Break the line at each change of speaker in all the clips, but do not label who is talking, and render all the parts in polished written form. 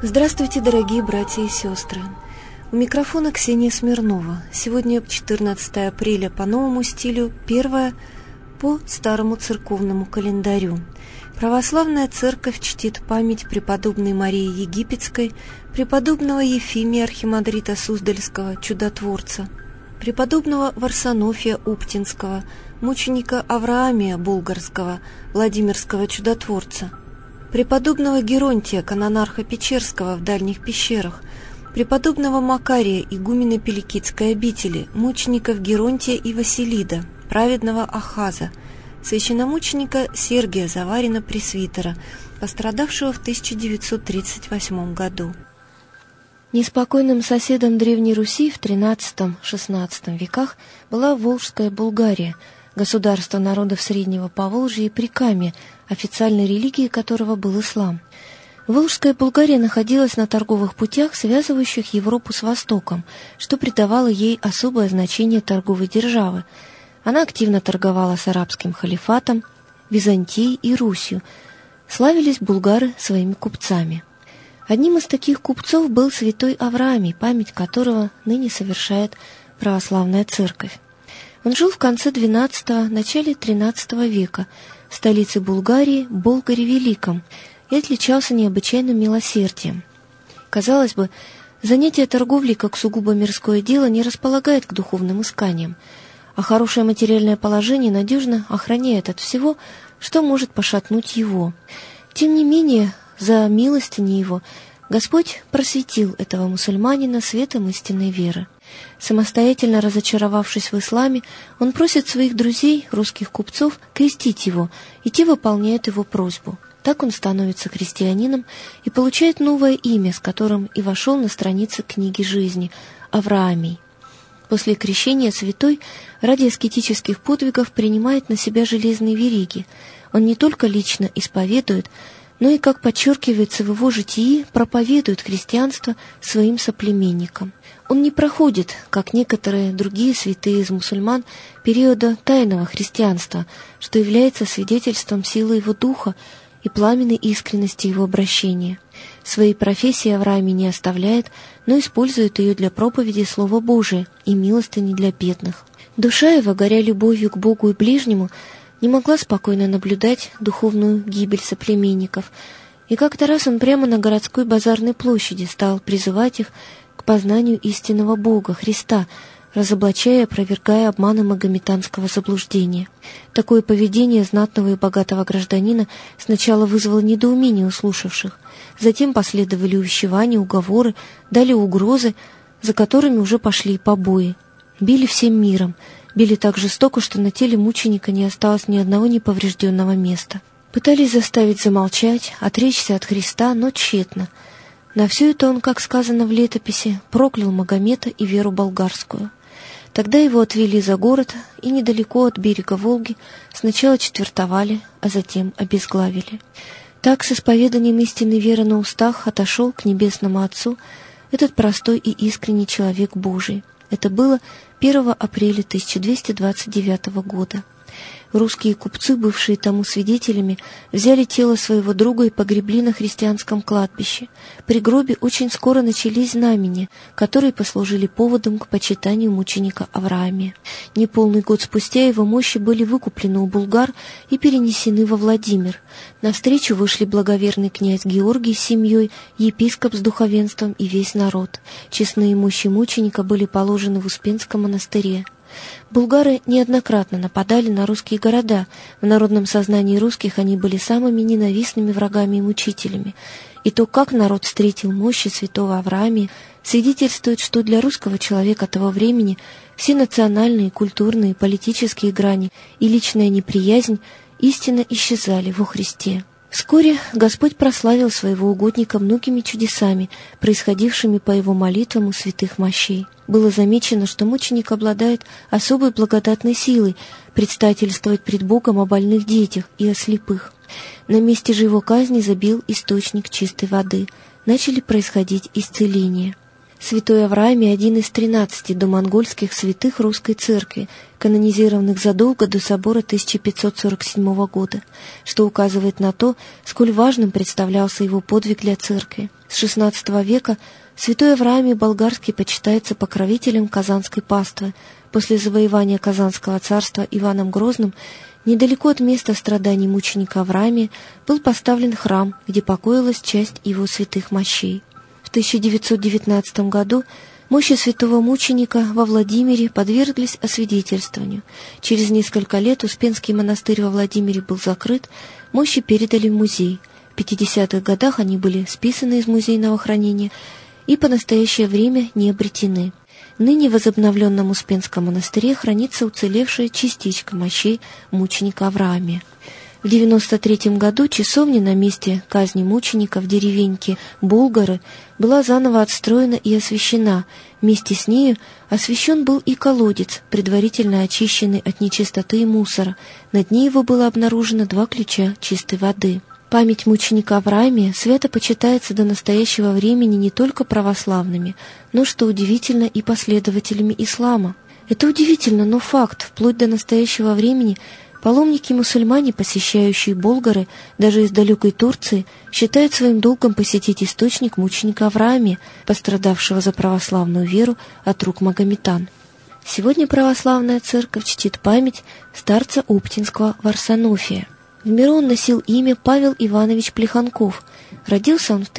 Здравствуйте, дорогие братья и сестры! У микрофона Ксения Смирнова. Сегодня 14 апреля по новому стилю, 1 по старому церковному календарю. Православная церковь чтит память преподобной Марии Египетской, преподобного Ефимия архимандрита Суздальского, чудотворца, преподобного Варсонофия Уптинского, мученика Авраамия Болгарского, Владимирского чудотворца, преподобного Геронтия, канонарха Печерского в дальних пещерах, преподобного Макария, игумена Пеликидской обители, мучеников Геронтия и Василида, праведного Ахаза, священномученика Сергия Заварина-пресвитера, пострадавшего в 1938 году. Неспокойным соседом Древней Руси в XIII-XVI веках была Волжская Булгария, государство народов Среднего Поволжья и Прикамья, официальной религией которого был ислам. Волжская Булгария находилась на торговых путях, связывающих Европу с Востоком, что придавало ей особое значение торговой державы. Она активно торговала с арабским халифатом, Византией и Русью. Славились булгары своими купцами. Одним из таких купцов был святой Авраамий, память которого ныне совершает православная церковь. Он жил в конце XII – начале XIII века в столице Булгарии, Болгаре Великом, и отличался необычайным милосердием. Казалось бы, занятие торговлей как сугубо мирское дело не располагает к духовным исканиям, а хорошее материальное положение надежно охраняет от всего, что может пошатнуть его. Тем не менее, за милостыни его Господь просветил этого мусульманина светом истинной веры. Самостоятельно разочаровавшись в исламе, он просит своих друзей, русских купцов, крестить его, и те выполняют его просьбу. Так он становится христианином и получает новое имя, с которым и вошел на страницы книги жизни – Авраамий. После крещения святой ради аскетических подвигов принимает на себя железные вериги. Он не только лично исповедует, но и, как подчеркивается в его житии, проповедует христианство своим соплеменникам. Он не проходит, как некоторые другие святые из мусульман, периода тайного христианства, что является свидетельством силы его духа и пламенной искренности его обращения. Своей профессии Авраамий не оставляет, но использует ее для проповеди Слова Божия и милостыни для бедных. Душа его, горя любовью к Богу и ближнему, не могла спокойно наблюдать духовную гибель соплеменников, и как-то раз он прямо на городской базарной площади стал призывать их к познанию истинного Бога, Христа, разоблачая и опровергая обманы магометанского заблуждения. Такое поведение знатного и богатого гражданина сначала вызвало недоумение у слушавших, затем последовали увещевания, уговоры, далее угрозы, за которыми уже пошли и побои. Били всем миром, били так жестоко, что на теле мученика не осталось ни одного неповрежденного места. Пытались заставить замолчать, отречься от Христа, но тщетно. На все это он, как сказано в летописи, проклял Магомета и веру болгарскую. Тогда его отвели за город и недалеко от берега Волги сначала четвертовали, а затем обезглавили. Так, с исповеданием истинной веры на устах, отошел к Небесному Отцу этот простой и искренний человек Божий. Это было 1 апреля 1229 года. Русские купцы, бывшие тому свидетелями, взяли тело своего друга и погребли на христианском кладбище. При гробе очень скоро начались знамения, которые послужили поводом к почитанию мученика Авраамия. Неполный год спустя его мощи были выкуплены у булгар и перенесены во Владимир. Навстречу вышли благоверный князь Георгий с семьей, епископ с духовенством и весь народ. Честные мощи мученика были положены в Успенском монастыре. Булгары неоднократно нападали на русские города. В народном сознании русских они были самыми ненавистными врагами и мучителями. И то, как народ встретил мощи святого Авраамия, свидетельствует, что для русского человека того времени все национальные, культурные, политические грани и личная неприязнь истинно исчезали во Христе. Вскоре Господь прославил своего угодника многими чудесами, происходившими по его молитвам у святых мощей. Было замечено, что мученик обладает особой благодатной силой предстательствовать пред Богом о больных детях и о слепых. На месте же его казни забил источник чистой воды. Начали происходить исцеления. Святой Авраамий – один из 13 домонгольских святых русской церкви, канонизированных задолго до собора 1547 года, что указывает на то, сколь важным представлялся его подвиг для церкви. С XVI века святой Авраамий Болгарский почитается покровителем Казанской паствы. После завоевания Казанского царства Иваном Грозным недалеко от места страданий мученика Авраамия был поставлен храм, где покоилась часть его святых мощей. В 1919 году мощи святого мученика во Владимире подверглись освидетельствованию. Через несколько лет Успенский монастырь во Владимире был закрыт, мощи передали в музей. В 50-х годах они были списаны из музейного хранения и по настоящее время не обретены. Ныне в возобновленном Успенском монастыре хранится уцелевшая частичка мощей мученика Авраамия. В 1993 году часовня на месте казни мученика в деревеньке Болгары была заново отстроена и освящена. Вместе с нею освящен был и колодец, предварительно очищенный от нечистоты и мусора. На дне его было обнаружено 2 ключа чистой воды. Память мученика Авраамия свято почитается до настоящего времени не только православными, но, что удивительно, и последователями ислама. Это удивительно, но факт. Вплоть до настоящего времени паломники-мусульмане, посещающие Болгары, даже из далекой Турции, считают своим долгом посетить источник мученика Авраамия, пострадавшего за православную веру от рук магометан. Сегодня православная церковь чтит память старца Оптинского Варсонофия. В миру он носил имя Павел Иванович Плеханков. Родился он в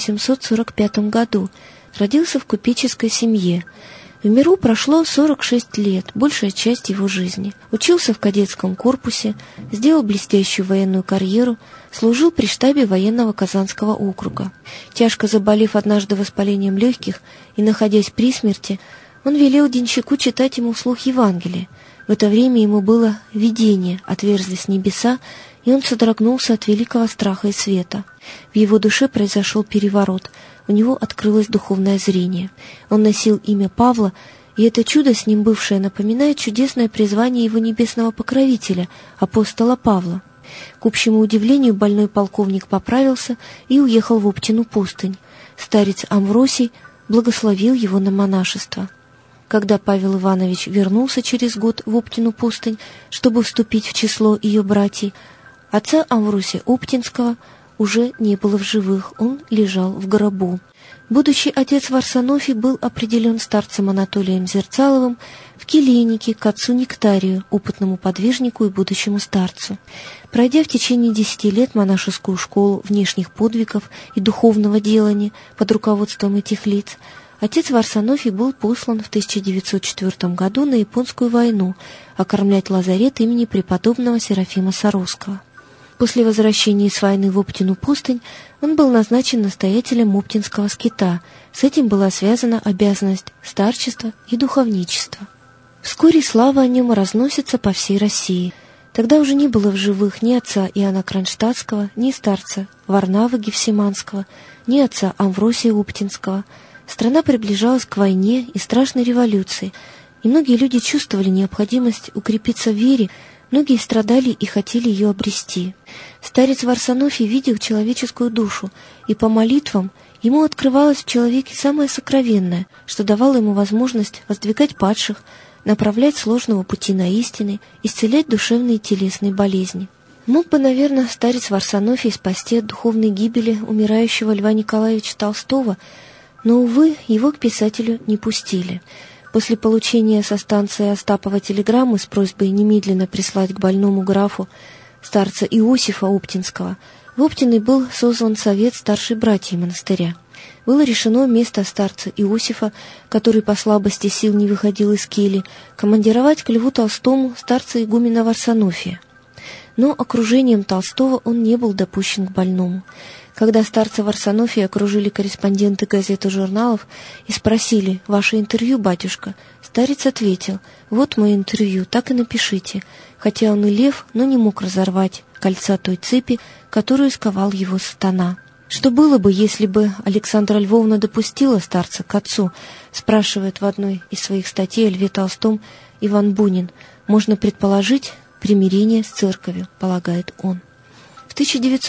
1845 году. Родился в купеческой семье. В миру прошло 46 лет, большая часть его жизни. Учился в кадетском корпусе, сделал блестящую военную карьеру, служил при штабе военного Казанского округа. Тяжко заболев однажды воспалением легких и находясь при смерти, он велел денщику читать ему вслух Евангелие. В это время ему было видение, отверзлись небеса, и он содрогнулся от великого страха и света. В его душе произошел переворот, у него открылось духовное зрение. Он носил имя Павла, и это чудо, с ним бывшее, напоминает чудесное призвание его небесного покровителя, апостола Павла. К общему удивлению, больной полковник поправился и уехал в Оптину пустынь. Старец Амвросий благословил его на монашество. Когда Павел Иванович вернулся через год в Оптину пустынь, чтобы вступить в число ее братьев, отца Амвросия Оптинского уже не было в живых, он лежал в гробу. Будущий отец Варсонофий был определен старцем Анатолием Зерцаловым в келейнике к отцу Нектарию, опытному подвижнику и будущему старцу. Пройдя в течение 10 лет монашескую школу внешних подвигов и духовного делания под руководством этих лиц, отец Варсонофий был послан в 1904 году на Японскую войну окормлять лазарет имени преподобного Серафима Саровского. После возвращения с войны в Оптину пустынь он был назначен настоятелем Оптинского скита. С этим была связана обязанность старчества и духовничества. Вскоре слава о нем разносится по всей России. Тогда уже не было в живых ни отца Иоанна Кронштадтского, ни старца Варнавы Гефсиманского, ни отца Амвросия Оптинского. Страна приближалась к войне и страшной революции, и многие люди чувствовали необходимость укрепиться в вере, многие страдали и хотели ее обрести. Старец Варсонофий видел человеческую душу, и по молитвам ему открывалось в человеке самое сокровенное, что давало ему возможность воздвигать падших, направлять сложного пути на истины, исцелять душевные и телесные болезни. Мог бы, наверное, старец Варсонофий спасти от духовной гибели умирающего Льва Николаевича Толстого, но, увы, его к писателю не пустили. После получения со станции Остапова телеграммы с просьбой немедленно прислать к больному графу старца Иосифа Оптинского, в Оптиной был созван совет старшей братьи монастыря. Было решено вместо старца Иосифа, который по слабости сил не выходил из кельи, командировать к Льву Толстому старца игумена Варсонофия. Но окружением Толстого он не был допущен к больному. Когда старца Варсонофия окружили корреспонденты газет и журналов и спросили: «Ваше интервью, батюшка?», старец ответил: «Вот мое интервью, так и напишите», хотя он и лев, но не мог разорвать кольца той цепи, которую сковал его сатана. Что было бы, если бы Александра Львовна допустила старца к отцу, спрашивает в одной из своих статей о Льве Толстом Иван Бунин. Можно предположить примирение с церковью, полагает он. В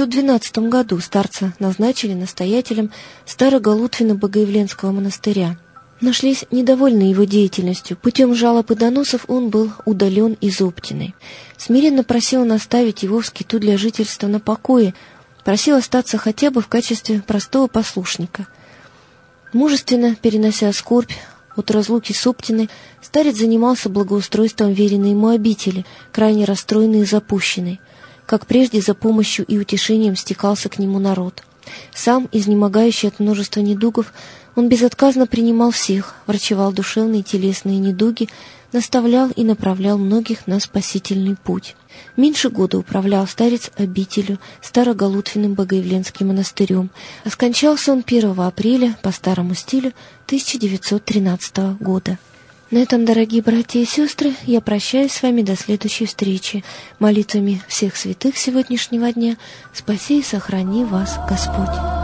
1912 году старца назначили настоятелем Старого Лутвина Богоявленского монастыря. нашлись недовольные его деятельностью. Путем жалоб и доносов он был удален из Оптиной. Смиренно просил наставить его в скиту для жительства на покое, просил остаться хотя бы в качестве простого послушника. Мужественно перенося скорбь от разлуки с Оптиной, старец занимался благоустройством веренной ему обители, крайне расстроенной и запущенной. Как прежде, за помощью и утешением стекался к нему народ. Сам, изнемогающий от множества недугов, он безотказно принимал всех, врачевал душевные и телесные недуги, наставлял и направлял многих на спасительный путь. Меньше года управлял старец обителью, Староголутвенным Богоявленским монастырем, а скончался он 1 апреля по старому стилю 1913 года. На этом, дорогие братья и сестры, я прощаюсь с вами до следующей встречи. Молитвами всех святых сегодняшнего дня спаси и сохрани вас Господь.